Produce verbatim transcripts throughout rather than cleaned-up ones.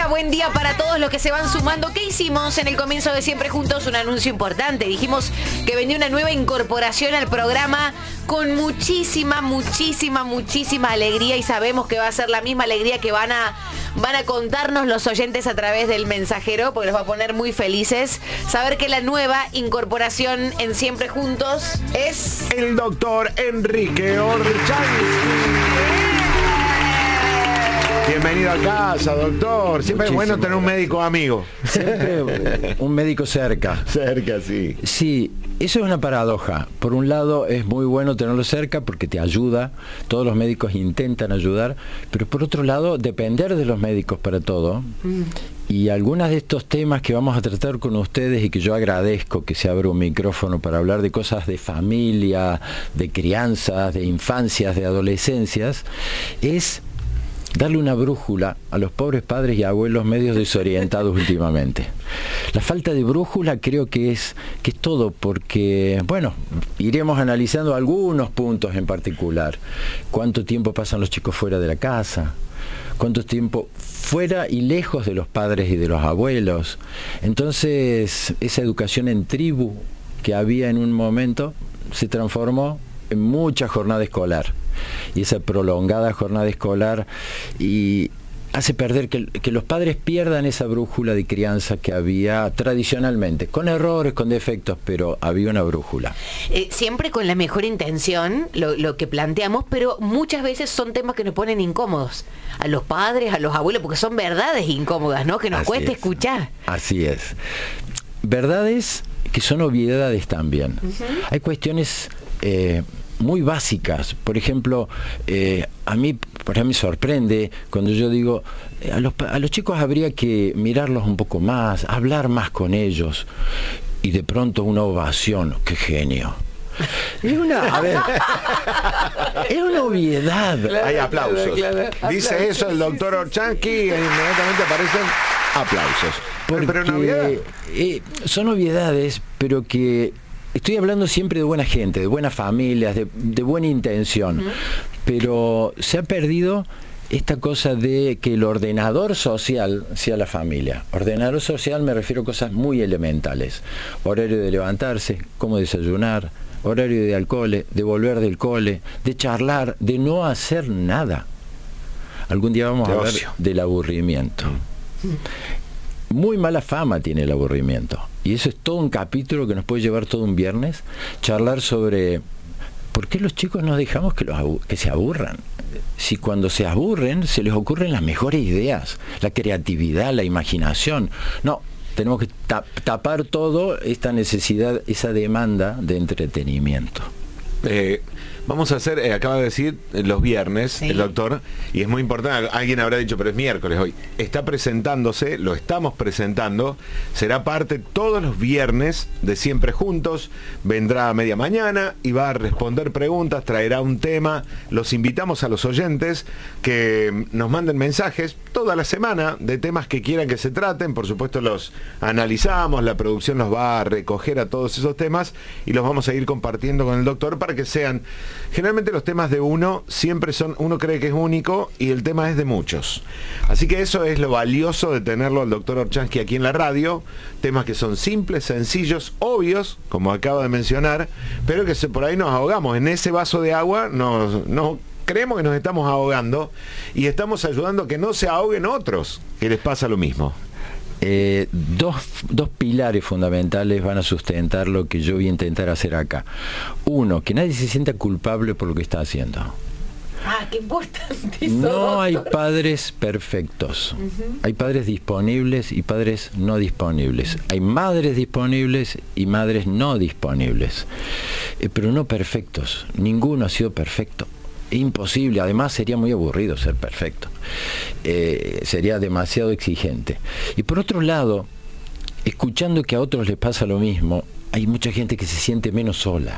día, buen día para todos los que se van sumando. ¿Qué hicimos en el comienzo de Siempre Juntos? Un anuncio importante. Dijimos que venía una nueva incorporación al programa con muchísima, muchísima, muchísima alegría, y sabemos que va a ser la misma alegría que van a, van a contarnos los oyentes a través del mensajero, porque los va a poner muy felices. Saber que la nueva incorporación en Siempre Juntos es... el doctor Enrique Orchanski. Bienvenido a casa, doctor. Siempre Muchísimo es bueno tener un médico amigo. Siempre un médico cerca. Cerca, sí. Sí, eso es una paradoja. Por un lado es muy bueno tenerlo cerca porque te ayuda. Todos los médicos intentan ayudar. Pero por otro lado, depender de los médicos para todo. Mm. Y algunos de estos temas que vamos a tratar con ustedes, y que yo agradezco que se abra un micrófono para hablar de cosas de familia, de crianzas, de infancias, de adolescencias, es... darle una brújula a los pobres padres y abuelos medios desorientados últimamente. La falta de brújula creo que es, que es todo, porque, bueno, iremos analizando algunos puntos en particular. ¿Cuánto tiempo pasan los chicos fuera de la casa? ¿Cuánto tiempo fuera y lejos de los padres y de los abuelos? Entonces, esa educación en tribu que había en un momento se transformó en mucha jornada escolar, y esa prolongada jornada escolar y hace perder que, que los padres pierdan esa brújula de crianza que había tradicionalmente, con errores, con defectos, pero había una brújula. Eh, siempre con la mejor intención, lo, lo que planteamos, pero muchas veces son temas que nos ponen incómodos a los padres, a los abuelos, porque son verdades incómodas, ¿no? Que nos Así cuesta es. escuchar. Así es. Verdades que son obviedades también. Uh-huh. Hay cuestiones... Eh, muy básicas. Por ejemplo, eh, a mí por ejemplo, me sorprende cuando yo digo, eh, a, los, a los chicos habría que mirarlos un poco más, hablar más con ellos, y de pronto una ovación. ¡Qué genio! Es una, a ver, es una obviedad. Claro, hay aplausos. Claro, claro. Dice aplausos. Eso el doctor Orchanski y inmediatamente aparecen aplausos. Porque, pero una obviedad. Eh, son obviedades, pero que estoy hablando siempre de buena gente, de buenas familias, de, de buena intención, uh-huh. Pero se ha perdido esta cosa de que el ordenador social sea la familia. Ordenador social me refiero a cosas muy elementales. Horario de levantarse, cómo desayunar, horario de ir al cole, de volver del cole, de charlar, de no hacer nada. Algún día vamos de a hablar ocio. Del aburrimiento. Uh-huh. Muy mala fama tiene el aburrimiento. Y eso es todo un capítulo que nos puede llevar todo un viernes, charlar sobre por qué los chicos nos dejamos que, los, que se aburran. Si cuando se aburren se les ocurren las mejores ideas, la creatividad, la imaginación. No, tenemos que tapar todo esta necesidad, esa demanda de entretenimiento. Eh, vamos a hacer, eh, acaba de decir, eh, los viernes, sí. El doctor, y es muy importante, alguien habrá dicho, pero es miércoles hoy, está presentándose, lo estamos presentando, será parte todos los viernes de Siempre Juntos, vendrá a media mañana y va a responder preguntas, traerá un tema. Los invitamos a los oyentes que nos manden mensajes toda la semana de temas que quieran que se traten, por supuesto los analizamos, la producción los va a recoger a todos esos temas y los vamos a ir compartiendo con el doctor para que sean, generalmente los temas de uno siempre son, uno cree que es único y el tema es de muchos. Así que eso es lo valioso de tenerlo al doctor Orchanski aquí en la radio, temas que son simples, sencillos, obvios, como acaba de mencionar, pero que se, por ahí nos ahogamos, en ese vaso de agua nos, nos creemos que nos estamos ahogando y estamos ayudando a que no se ahoguen otros, que les pasa lo mismo. Eh, dos, dos pilares fundamentales van a sustentar lo que yo voy a intentar hacer acá. Uno, que nadie se sienta culpable por lo que está haciendo. Ah, qué importante eso, No doctor. hay padres perfectos. Uh-huh. Hay padres disponibles y padres no disponibles. Hay madres disponibles y madres no disponibles. Eh, pero no perfectos. Ninguno ha sido perfecto. Imposible, además sería muy aburrido ser perfecto, eh, sería demasiado exigente. Y por otro lado, escuchando que a otros les pasa lo mismo, hay mucha gente que se siente menos sola,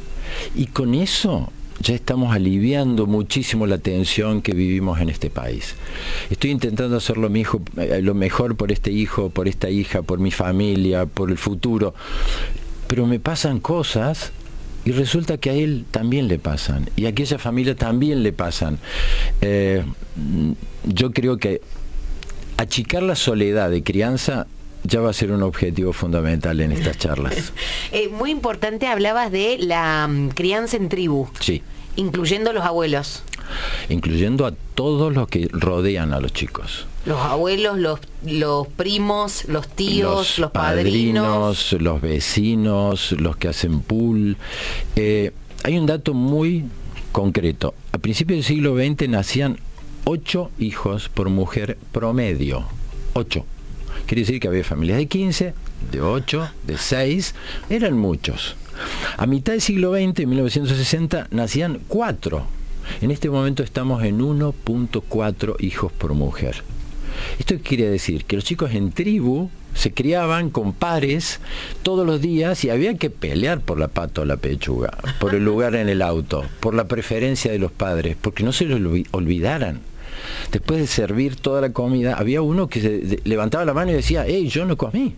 y con eso ya estamos aliviando muchísimo la tensión que vivimos en este país. Estoy intentando hacer lo, mi hijo, eh, lo mejor por este hijo, por esta hija, por mi familia, por el futuro, pero me pasan cosas y resulta que a él también le pasan, y a aquella familia también le pasan. Eh, yo creo que achicar la soledad de crianza ya va a ser un objetivo fundamental en estas charlas. eh, muy importante, hablabas de la um, crianza en tribu. Sí. Incluyendo los abuelos. Incluyendo a todos los que rodean a los chicos. Los abuelos, los, los primos, los tíos, los, los padrinos. padrinos, los vecinos, los que hacen pool. Eh, hay un dato muy concreto. A principios del siglo veinte nacían ocho hijos por mujer promedio. Ocho. Quiere decir que había familias de quince, de ocho, de seis. Eran muchos. A mitad del siglo veinte, en mil novecientos sesenta, nacían cuatro. En este momento estamos en uno punto cuatro hijos por mujer. Esto quiere decir que los chicos en tribu se criaban con pares todos los días y había que pelear por la pata o la pechuga, por el lugar en el auto, por la preferencia de los padres, porque no se los olvidaran. Después de servir toda la comida, había uno que se levantaba la mano y decía, hey, yo no comí.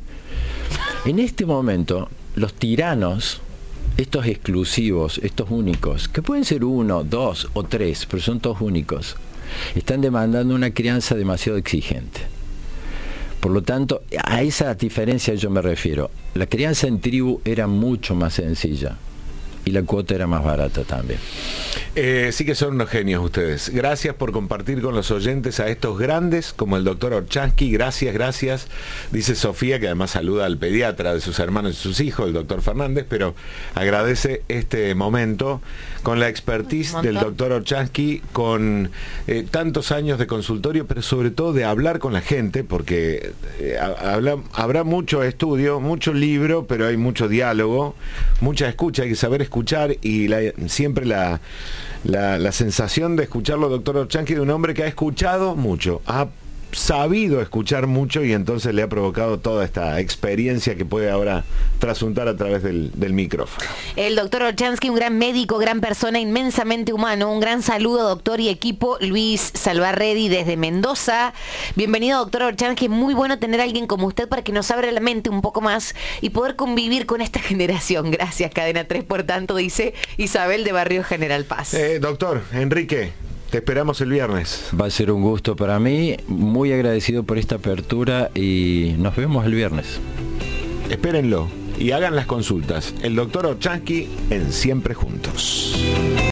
En este momento, los tiranos, estos exclusivos, estos únicos, que pueden ser uno, dos o tres, pero son todos únicos, están demandando una crianza demasiado exigente. Por lo tanto, a esa diferencia yo me refiero. La crianza en tribu era mucho más sencilla y la cuota era más barata también. Eh, sí que son unos genios ustedes. Gracias por compartir con los oyentes a estos grandes como el doctor Olchansky. Gracias, gracias. Dice Sofía, que además saluda al pediatra de sus hermanos y sus hijos, el doctor Fernández, pero agradece este momento con la expertise del doctor Olchansky, con eh, tantos años de consultorio, pero sobre todo de hablar con la gente, porque eh, habla, habrá mucho estudio, mucho libro, pero hay mucho diálogo, mucha escucha, hay que saber escuchar y la, siempre la... La, la sensación de escucharlo, doctor Olchansky, de un hombre que ha escuchado mucho, ha sabido escuchar mucho y entonces le ha provocado toda esta experiencia que puede ahora trasuntar a través del, del micrófono. El doctor Olchansky, un gran médico, gran persona, inmensamente humano. Un gran saludo, doctor y equipo. Luis Salvarredi desde Mendoza. Bienvenido, doctor Olchansky. Muy bueno tener a alguien como usted para que nos abra la mente un poco más y poder convivir con esta generación. Gracias, Cadena tres, por tanto, dice Isabel de Barrio General Paz. Eh, doctor, Enrique, te esperamos el viernes. Va a ser un gusto para mí, muy agradecido por esta apertura y nos vemos el viernes. Espérenlo y hagan las consultas. El doctor Olchansky en Siempre Juntos.